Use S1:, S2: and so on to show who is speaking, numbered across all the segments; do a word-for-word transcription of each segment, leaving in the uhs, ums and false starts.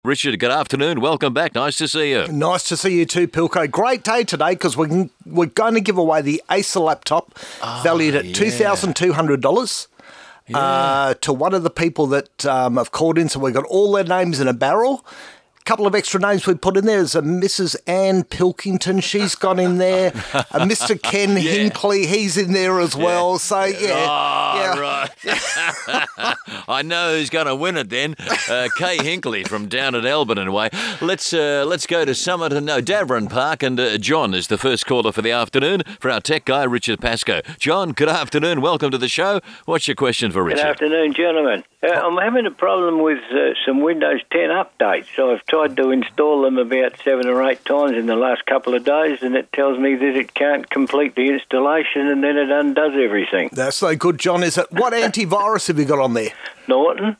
S1: Richard, good afternoon. Welcome back. Nice to see you.
S2: Nice to see you too, Pilko. Great day today because we can, we're going to give away the Acer laptop
S1: oh,
S2: valued at
S1: yeah.
S2: two thousand two hundred dollars
S1: yeah.
S2: uh, to one of the people that um, have called in. So we've got all their names in a barrel. A couple of extra names we put in there is a Missus Ann Pilkington. She's gone in there. A Mister Ken
S1: yeah.
S2: Hinckley, he's in there as well.
S1: Yeah.
S2: So, yeah.
S1: Oh,
S2: yeah.
S1: right. I know who's going to win it then. Uh, Kay Hinckley from down at Alberton way. Let's uh, let's go to Summit and no, Davern Park. And uh, John is the first caller for the afternoon for our tech guy, Richard Pascoe. John, good afternoon. Welcome to the show. What's your question for Richard?
S3: Good afternoon, gentlemen. Uh, I'm having a problem with uh, some Windows ten updates. So I've tried to install them about seven or eight times in the last couple of days, and it tells me that it can't complete the installation, and then it undoes everything.
S2: That's no good, John, is it? What antivirus have you got on there?
S3: Norton.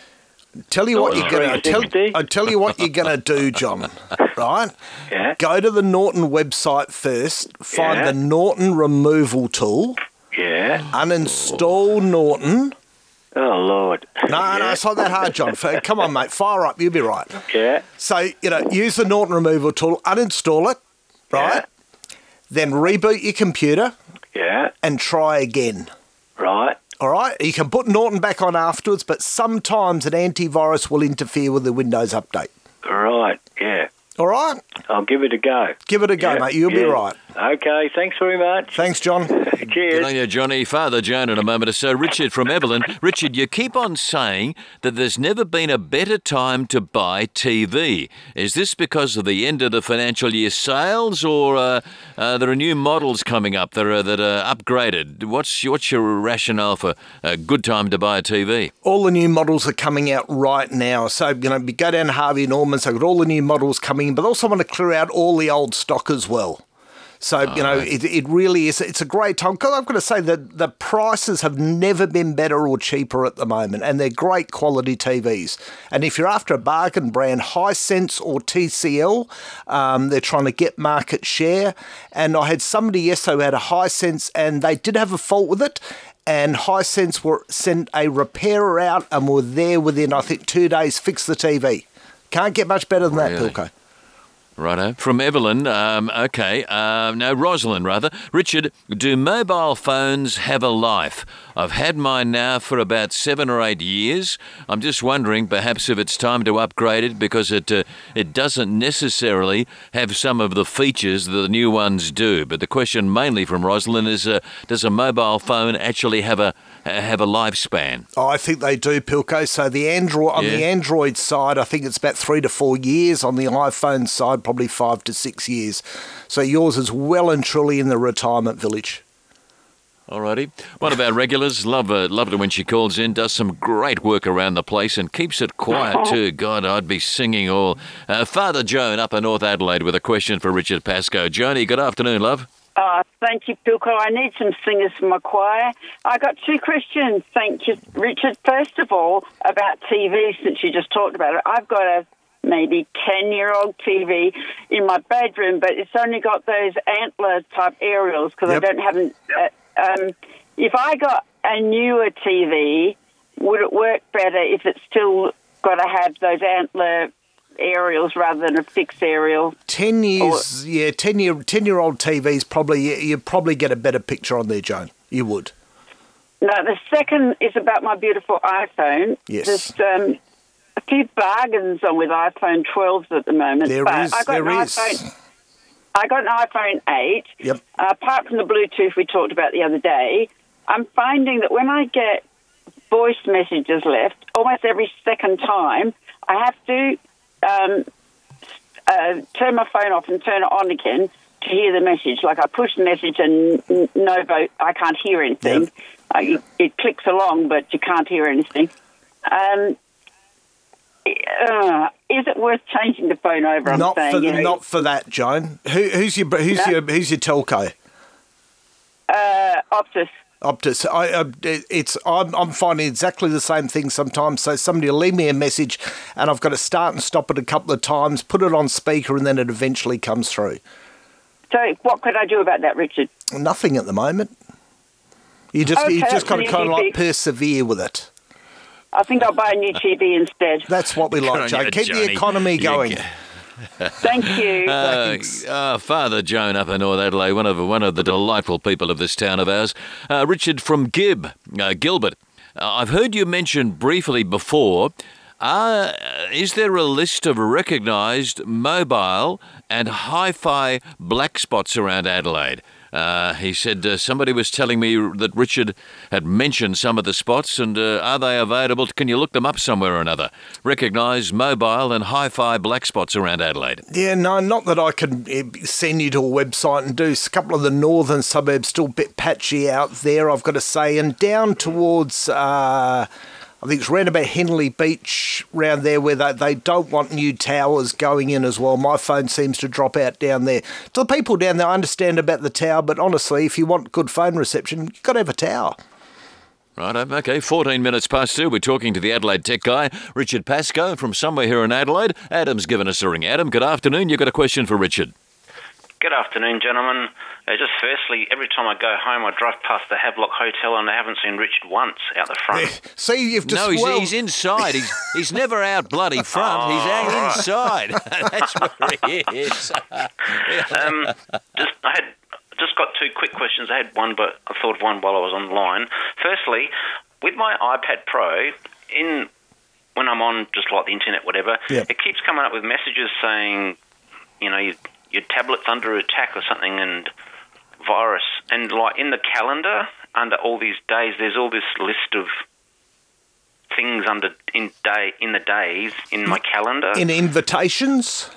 S2: Tell you what
S3: Norton
S2: you're going to tell. I tell you what you're going to do, John. Right?
S3: Yeah.
S2: Go to the Norton website first. Find
S3: Yeah.
S2: the Norton removal tool.
S3: Yeah.
S2: Uninstall Norton.
S3: Oh, Lord.
S2: No,
S3: yeah.
S2: no, it's not that hard, John. F- Come on, mate. Fire up. You'll be right.
S3: Yeah.
S2: So, you know, use the Norton removal tool. Uninstall it. Right? Then reboot your computer
S3: Yeah.
S2: and try again.
S3: Right.
S2: All right? You can put Norton back on afterwards, but sometimes an antivirus will interfere with the Windows update.
S3: Right. Yeah.
S2: All right?
S3: I'll give it a go.
S2: Give it a go,
S3: Yeah.
S2: mate. You'll be
S3: Yeah.
S2: right.
S3: Okay. Thanks very much.
S2: Thanks, John.
S1: Good
S3: Cheers.
S1: on you, Johnny. Father Joan in a moment or so. Richard from Evelyn. Richard, you keep on saying that there's never been a better time to buy T V. Is this because of the end of the financial year sales, or uh, uh, there are new models coming up that are, that are upgraded? What's, what's your rationale for a good time to buy a T V?
S2: All the new models are coming out right now. So, you know, you go down to Harvey Norman's, they've got all the new models coming in, but they also want to clear out all the old stock as well. So, you know, it, it really is, it's a great time. Because I've got to say that the prices have never been better or cheaper at the moment, and they're great quality T Vs. And if you're after a bargain brand, Hisense or T C L, um, they're trying to get market share. And I had somebody yesterday who had a Hisense, and they did have a fault with it. And Hisense were sent a repairer out and were there within, I think, two days, fix the T V. Can't get much better than that,
S1: Really?
S2: Pilko.
S1: Righto. From Evelyn, um, okay, um, no, Rosalind rather. Richard, do mobile phones have a life? I've had mine now for about seven or eight years. I'm just wondering perhaps if it's time to upgrade it because it uh, it doesn't necessarily have some of the features that the new ones do. But the question mainly from Rosalind is, uh, does a mobile phone actually have a have a lifespan?
S2: Oh, I think they do, Pilko. So the Android on
S1: Yeah.
S2: the Android side, I think it's about three to four years. On the iPhone side, probably five to six years. So yours is well and truly in the retirement village.
S1: Alrighty. What about regulars? Love her, love her when she calls in, does some great work around the place and keeps it quiet too. God, I'd be singing all. Uh, Father Joan up in North Adelaide with a question for Richard Pascoe. Joni, good afternoon, love.
S4: Oh, thank you, Pilko. I need some singers for my choir. I got two questions. Thank you, Richard. First of all, about T V, since you just talked about it. I've got a maybe ten-year-old T V in my bedroom, but it's only got those antler-type aerials because
S2: Yep.
S4: I don't have an... Uh, um, if I got a newer T V, would it work better if it's still got to have those antler aerials rather than a fixed aerial?
S2: Ten years, yeah, ten year, ten year old T Vs probably you, you probably get a better picture on there, Joan. You would.
S4: No, the second is about my beautiful iPhone.
S2: Yes.
S4: There's um, a few bargains on with iPhone twelves at the moment.
S2: There
S4: but
S2: is,
S4: I got
S2: there
S4: an
S2: is.
S4: iPhone, I got an iPhone eight.
S2: Yep.
S4: Uh, apart from the Bluetooth we talked about the other day, I'm finding that when I get voice messages left, almost every second time, I have to um, uh, turn my phone off and turn it on again to hear the message. Like I push the message and n- no vote, I can't hear anything.
S2: Yep.
S4: Uh, it, it clicks along, but you can't hear anything. Um, uh, is it worth changing the phone over? I'm
S2: Not
S4: saying,
S2: for
S4: you know,
S2: not for that, Joan. Who, who's your who's
S4: No.
S2: your who's your telco?
S4: uh, Optus.
S2: Optus. I, I, it's I'm, I'm finding exactly the same thing sometimes. So somebody will leave me a message, and I've got to start and stop it a couple of times, put it on speaker, and then it eventually comes through.
S4: So what could I do about that, Richard?
S2: Nothing at the moment. You just you
S4: Okay,
S2: just got to
S4: that's
S2: kind of
S4: easy
S2: like
S4: fix.
S2: persevere with it.
S4: I think I'll buy a new T V instead.
S2: That's what we like, Joe.
S1: you,
S2: Keep
S1: Johnny.
S2: the economy
S1: You
S2: going.
S1: g-
S4: Thank you.
S1: Uh, uh, Father Joan up in North Adelaide, one of one of the delightful people of this town of ours. Uh, Richard from Gib, uh, Gilbert. Uh, I've heard you mention briefly before. Uh, is there a list of recognised mobile and hi-fi black spots around Adelaide? Uh, he said uh, somebody was telling me that Richard had mentioned some of the spots, and uh, are they available? Can you look them up somewhere or another? Recognised mobile and hi-fi black spots around Adelaide.
S2: Yeah, no, not that I can eh, send you to a website and do. A couple of the northern suburbs still a bit patchy out there, I've got to say, and down towards... Uh, I think it's round about Henley Beach, round there, where they, they don't want new towers going in as well. My phone seems to drop out down there. To the people down there, I understand about the tower, but honestly, if you want good phone reception, you've got to have a tower.
S1: Right, okay, fourteen minutes past two. We're talking to the Adelaide tech guy, Richard Pascoe, from somewhere here in Adelaide. Adam's given us a ring. Adam, good afternoon. You've got a question for Richard.
S5: Good afternoon, gentlemen. Uh, just firstly, every time I go home, I drive past the Havelock Hotel and I haven't seen Richard once out the front.
S2: See, you've just...
S1: No, he's,
S2: well,
S1: he's inside. He's he's never out bloody front. He's out inside. That's where he is.
S5: um, just, I had just got two quick questions. I had one, but I thought of one while I was online. Firstly, with my iPad Pro, in when I'm on just like the internet, whatever,
S2: Yep.
S5: it keeps coming up with messages saying, you know, you, your tablet's under attack or something, and virus. And like in the calendar, under all these days, there's all this list of things under in day in the days in my calendar.
S2: In invitations?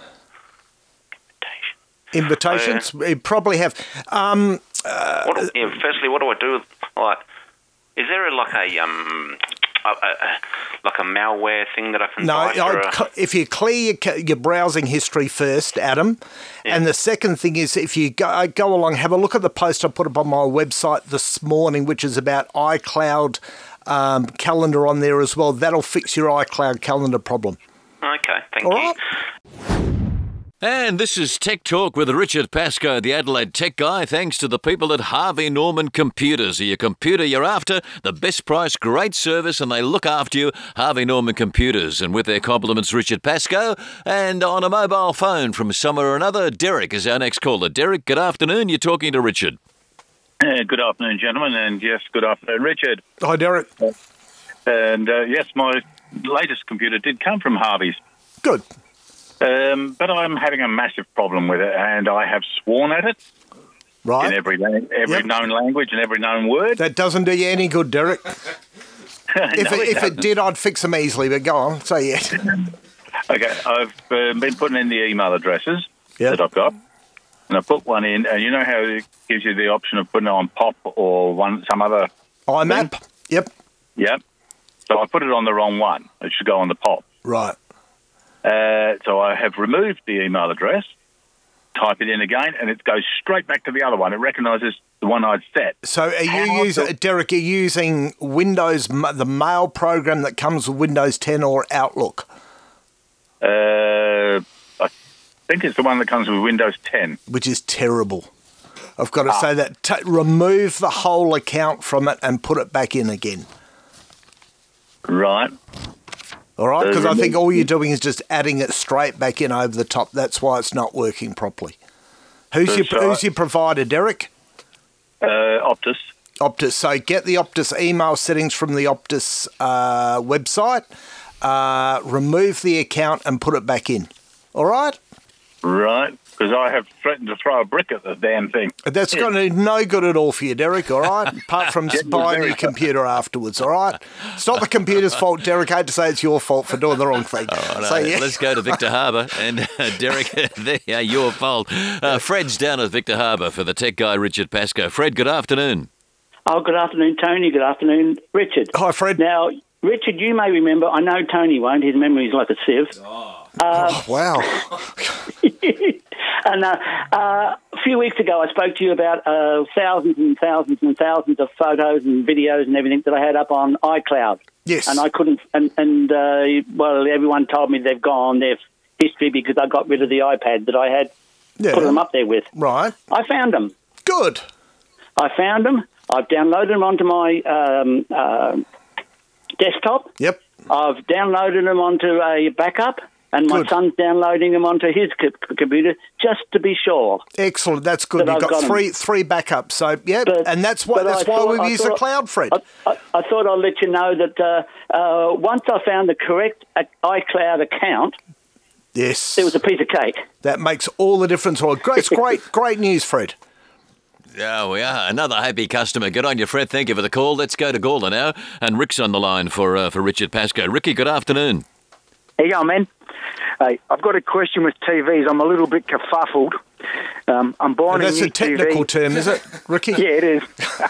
S2: Invitations?
S5: Oh,
S2: You probably have. Um,
S5: what do, yeah, firstly, what do I do? With, like, is there a, like a um, a, a, a, like a malware thing that I can
S2: No,
S5: buy for
S2: I'd
S5: a-
S2: cl- if you clear your, ca- your browsing history first, Adam, and the second thing is if you go, go along, have a look at the post I put up on my website this morning, which is about iCloud um, calendar on there as well. That'll fix your iCloud calendar problem.
S5: Okay, thank
S2: All
S5: you.
S2: right.
S1: And this is Tech Talk with Richard Pascoe, the Adelaide tech guy, thanks to the people at Harvey Norman Computers. Are your computer you're after? The best price, great service, and they look after you. Harvey Norman Computers. And with their compliments, Richard Pascoe. And on a mobile phone from somewhere or another, Derek is our next caller. Derek, good afternoon. You're talking to Richard.
S6: Uh, good afternoon, gentlemen, and yes, good afternoon, Richard.
S2: Hi, Derek.
S6: And uh, yes, my latest computer did come from Harvey's,
S2: Good.
S6: um, but I'm having a massive problem with it, and I have sworn at it
S2: Right.
S6: in every la- every
S2: Yep.
S6: known language and every known word.
S2: That doesn't do you any good, Derek. If,
S6: No,
S2: it,
S6: it
S2: if it
S6: doesn't.
S2: did, I'd fix them easily, but go on. So, yeah.
S6: Okay, I've uh, been putting in the email addresses
S2: Yep.
S6: that I've got, and I put one in, and you know how it gives you the option of putting it on Pop or one some other.
S2: IMAP? Yep.
S6: Yep. So I put it on the wrong one. It should go on the Pop.
S2: Right.
S6: Uh, so I have removed the email address, type it in again, and it goes straight back to the other one. It recognises the one I'd set.
S2: So are you
S6: How
S2: using,
S6: do-
S2: Derek, are you using Windows, ma- the mail program that comes with Windows ten or Outlook?
S6: Uh, I think it's the one that comes with Windows ten.
S2: Which is terrible. I've got to say that. T- remove the whole account from it and put it back in again.
S6: Right.
S2: All right?
S6: Uh,
S2: Because I
S6: remove-
S2: think all you're doing is just adding it straight back in over the top. That's why it's not working properly. Who's your,
S6: That's right.
S2: who's your provider, Derek?
S6: Uh, Optus.
S2: Optus. So get the Optus email settings from the Optus uh, website, uh, remove the account and put it back in. All right?
S6: Right. Because I have threatened to throw a brick at the damn thing.
S2: That's going to do no good at all for you, Derek, all right? Apart from
S6: Getting
S2: buying
S6: very
S2: your computer afterwards, all right? It's not the computer's fault, Derek. I hate to say it's your fault for doing the wrong thing.
S1: Right,
S2: so,
S1: uh,
S2: yeah.
S1: Let's go to Victor Harbour. And uh, Derek, there, yeah, your fault. Uh, Fred's down at Victor Harbour for the tech guy, Richard Pascoe. Fred, good afternoon.
S7: Oh, good afternoon, Tony. Good afternoon, Richard.
S2: Hi, Fred.
S7: Now, Richard, you may remember, I know Tony won't, his memory's like a sieve.
S2: Oh, wow.
S7: And uh, uh, a few weeks ago, I spoke to you about uh, thousands and thousands and thousands of photos and videos and everything that I had up on iCloud.
S2: Yes.
S7: And I couldn't, and, and uh, well, everyone told me they've gone their history because I got rid of the iPad that I had
S2: Yeah.
S7: put them up there with.
S2: Right.
S7: I found them.
S2: Good.
S7: I found them. I've downloaded them onto my um, uh, desktop.
S2: Yep.
S7: I've downloaded them onto a backup, and my
S2: Good.
S7: son's downloading them onto his co- computer just to be sure.
S2: Excellent. That's good.
S7: But
S2: You've
S7: I've
S2: got,
S7: got 'em.
S2: three three backups. So yeah,
S7: But-
S2: and that's why
S7: but
S2: that's
S7: I
S2: why
S7: thought-
S2: we've
S7: I
S2: used the
S7: thought-
S2: cloud, Fred.
S7: I, I, I thought I'd let you know that uh, uh, once I found the correct uh, iCloud account,
S2: Yes,
S7: it was a piece of cake.
S2: that makes all the difference. Well, great, it's great, great news, Fred.
S1: Yeah, we are. Another happy customer. Good on you, Fred. Thank you for the call. Let's go to Gawler now. And Rick's on the line for uh, for Richard Pascoe. Ricky, good afternoon.
S8: How you going, man? Hey, I've got a question with T Vs. I'm a little bit kerfuffled. Um, I'm buying
S2: That's
S8: a new
S2: a technical
S8: T V.
S2: term, is it, Ricky?
S8: Yeah, it is.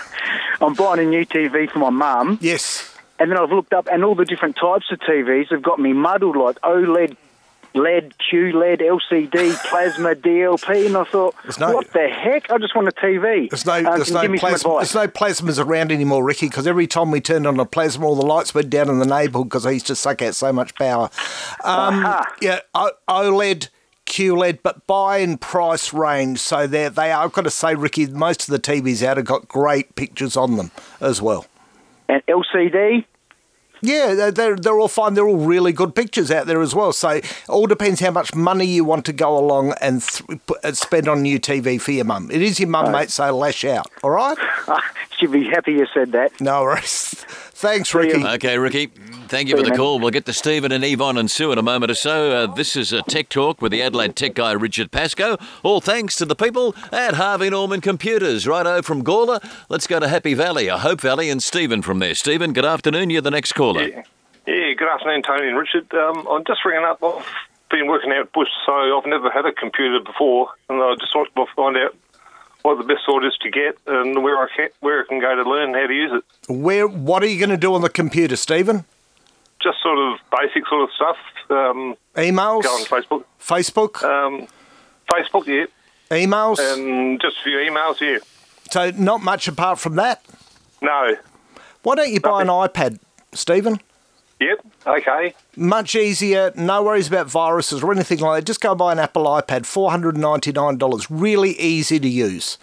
S8: I'm buying a new T V for my mum,
S2: Yes.
S8: and then I've looked up, and all the different types of T Vs have got me muddled, like OLED, L E D, Q L E D, L C D, plasma, D L P, and I thought,
S2: There's no-
S8: what the heck? I just want a T V.
S2: There's no,
S8: Um,
S2: there's,
S8: can you
S2: no
S8: give me some
S2: plasma,
S8: advice?
S2: there's no plasmas around anymore, Ricky, because every time we turned on a plasma, all the lights went down in the neighbourhood because they used to suck out so much power. Um,
S8: Aha.
S2: Yeah, o- OLED, Q L E D, but buy and price range. So they're, they are, I've got to say, Ricky, most of the T Vs out have got great pictures on them as well.
S8: And L C D?
S2: Yeah, they're, they're, they're all fine. They're all really good pictures out there as well. So it all depends how much money you want to go along and th- put, uh, spend on new T V for your mum. It is your mum, mate, so lash out. All right?
S8: She'd be happy you said that.
S2: No worries. Thanks, Ricky.
S1: Okay, Ricky. Thank you for
S8: See you,
S1: the
S8: man.
S1: call. We'll get to Stephen and Yvonne and Sue in a moment or so. Uh, this is a Tech Talk with the Adelaide Tech guy, Richard Pascoe. All thanks to the people at Harvey Norman Computers. Righto from Gawler. Let's go to Happy Valley, or Hope Valley, and Stephen from there. Stephen, good afternoon. You're the next caller.
S9: Yeah, yeah good afternoon, Tony and Richard. Um, I'm just ringing up. I've been working out bush, so I've never had a computer before, and I just want to find out what the best sort is to get and where I can where I can go to learn how to use it.
S2: Where? What are you going to do on the computer, Stephen?
S9: Just sort of basic sort of stuff. Um,
S2: Emails?
S9: go on Facebook.
S2: Facebook?
S9: Um, Facebook, yeah,
S2: Emails?
S9: and just a few emails, yeah.
S2: So not much apart from that?
S9: No.
S2: Why don't you buy an iPad, Stephen?
S9: Yep. Okay.
S2: Much easier, no worries about viruses or anything like that. Just go buy an Apple iPad, four hundred ninety-nine dollars. Really easy to use.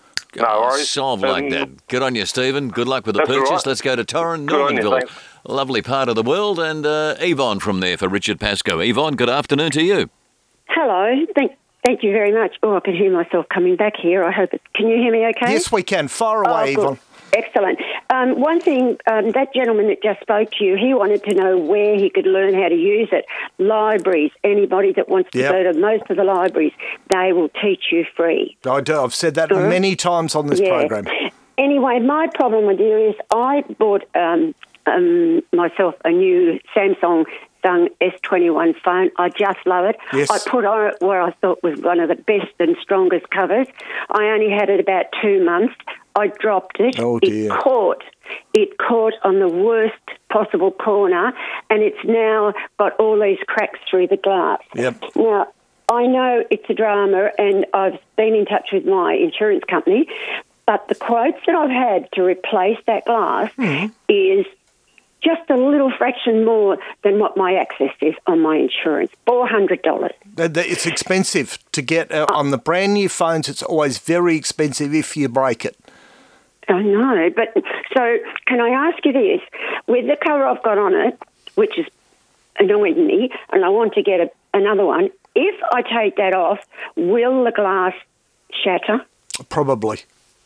S9: No worries.
S1: Solved like
S9: Um,
S1: that. Good on you, Stephen. Good luck with the
S9: That's all
S1: purchase.
S9: right.
S1: Let's go to Torren,
S9: Good on you,
S1: Normanville.
S9: thanks.
S1: Lovely part of the world. And uh, Yvonne from there for Richard Pascoe. Yvonne, good afternoon to you.
S10: Hello. Thank, thank you very much. Oh, I can hear myself coming back here. I hope it. Can you hear me okay?
S2: Yes, we can. Fire away,
S10: Oh, good.
S2: Yvonne.
S10: Excellent. Um, one thing, um, that gentleman that just spoke to you, he wanted to know where he could learn how to use it. Libraries, anybody that wants to
S2: Yep.
S10: go to most of the libraries, they will teach you free.
S2: I do. I've said that
S10: Sure.
S2: many times on this
S10: Yeah.
S2: program.
S10: Anyway, my problem with you is I bought um, um, myself a new Samsung Sung S twenty-one phone. I just love it.
S2: Yes.
S10: I put on it where I thought was one of the best and strongest covers. I only had it about two months. I dropped it.
S2: Oh, dear.
S10: It caught. It caught on the worst possible corner, and it's now got all these cracks through the glass.
S2: Yep.
S10: Now, I know it's a drama, and I've been in touch with my insurance company, but the quotes that I've had to replace that glass is just a little fraction more than what my access is on my insurance, four hundred dollars.
S2: Th- th- It's expensive to get uh, on the brand new phones. It's always very expensive if you break it.
S10: I know, but so can I ask you this? With the cover I've got on it, which is annoying me, and I want to get a, another one, if I take that off, will the glass shatter?
S2: Probably.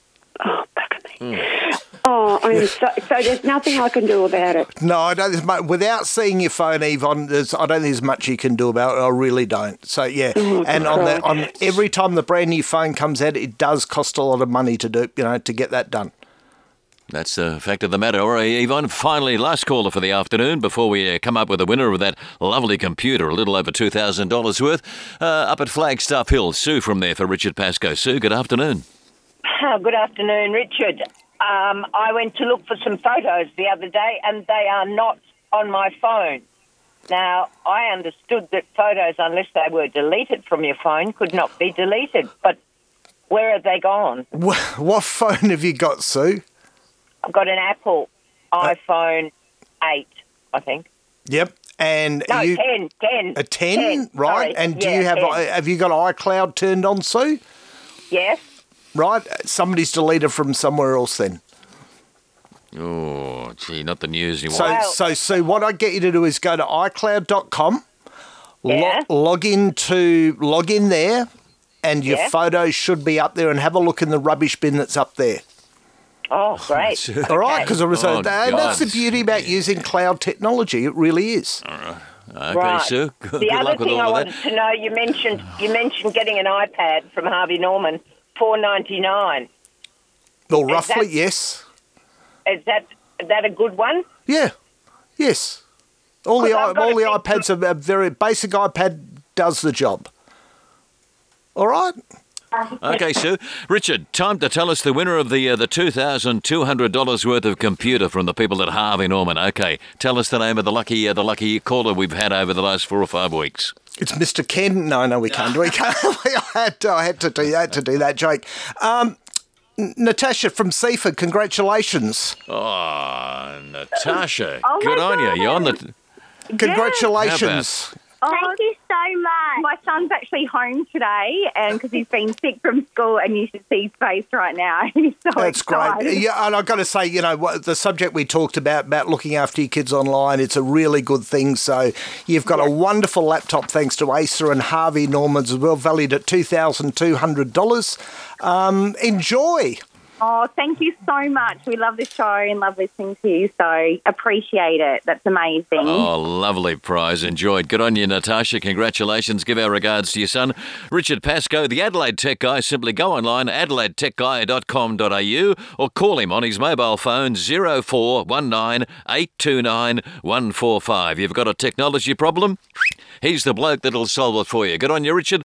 S10: Oh, bugger me. Oh, I'm so, so there's nothing I can do about it.
S2: No, I don't. There's much, without seeing your phone, Yvonne, there's, I don't think there's much you can do about it. I really don't. So yeah,
S10: Oh,
S2: and on the
S10: God.
S2: on every time the brand new phone comes out, it does cost a lot of money to do. You know, to get that done.
S1: That's the fact of the matter. All right, Yvonne, finally, last caller for the afternoon before we uh, come up with a winner of that lovely computer, a little over two thousand dollars worth, uh, up at Flagstaff Hill. Sue from there for Richard Pascoe. Sue, good afternoon.
S11: Oh, good afternoon, Richard. Um, I went to look for some photos the other day, and they are not on my phone. Now, I understood that photos, unless they were deleted from your phone, could not be deleted. But where have they gone?
S2: Wh- What phone have you got, Sue?
S11: I've got an Apple iPhone eight, I think.
S2: Yep. And
S11: No,
S2: are you,
S11: ten, ten.
S2: a ten,
S11: ten,
S2: right?
S11: sorry.
S2: And do
S11: Yeah,
S2: you have
S11: ten.
S2: have you got iCloud turned on, Sue?
S11: Yes.
S2: Right. Somebody's deleted from somewhere else then.
S1: Oh, gee, not the news you
S2: So,
S1: want.
S2: so Sue, what I get you to do is go to i cloud dot com,
S11: Yeah.
S2: lo- log into log in there, and your
S11: Yeah.
S2: photos should be up there. And have a look in the rubbish bin that's up there.
S11: Oh, great.
S2: All right, because
S1: Oh,
S2: and that's the
S1: God.
S2: beauty about using cloud technology. It really is.
S1: Okay,
S11: Right.
S1: Sue. Good,
S11: The
S1: good
S11: other
S1: luck with
S11: thing I
S1: all of
S11: wanted
S1: that.
S11: to know, you mentioned you mentioned getting an iPad from Harvey Norman, four ninety nine.
S2: Well,
S11: Is
S2: roughly,
S11: that-
S2: yes.
S11: Is that is that a good one?
S2: Yeah, yes. All the
S11: Because
S2: i-
S11: I've got
S2: all
S11: a
S2: the
S11: big-
S2: iPads are are very basic. iPad does the job. All right.
S1: Okay, Sue. Richard, time to tell us the winner of the uh, the two thousand two hundred dollars worth of computer from the people at Harvey Norman. Okay, tell us the name of the lucky uh, the lucky caller we've had over the last four or five weeks.
S2: It's Mister Ken. No, no, we can't. We can't. I had to, I had to do that to do that joke. Um, N- Natasha from Seaford, congratulations.
S1: Oh, Natasha,
S12: Oh, my
S1: good on you. You're on the.
S2: Congratulations.
S12: Oh, Thank you so much. My son's actually home today, and because he's been sick from school, and you should see his face right now. He's so
S2: That's
S12: excited.
S2: great. Yeah, and I've got to say, you know, what, the subject we talked about, about looking after your kids online, it's a really good thing. So you've got a wonderful laptop thanks to Acer and Harvey Norman's as well, valued at two thousand two hundred dollars. Um, enjoy.
S12: Oh, thank you so much. We love the show and love listening to you, so appreciate it. That's amazing.
S1: Oh, lovely prize. Enjoyed. Good on you, Natasha. Congratulations. Give our regards to your son, Richard Pascoe, the Adelaide Tech Guy. Simply go online, adelaide tech guy dot com dot a u, or call him on his mobile phone, zero four one nine eight two nine one four five. You've got a technology problem? He's the bloke that'll solve it for you. Good on you, Richard.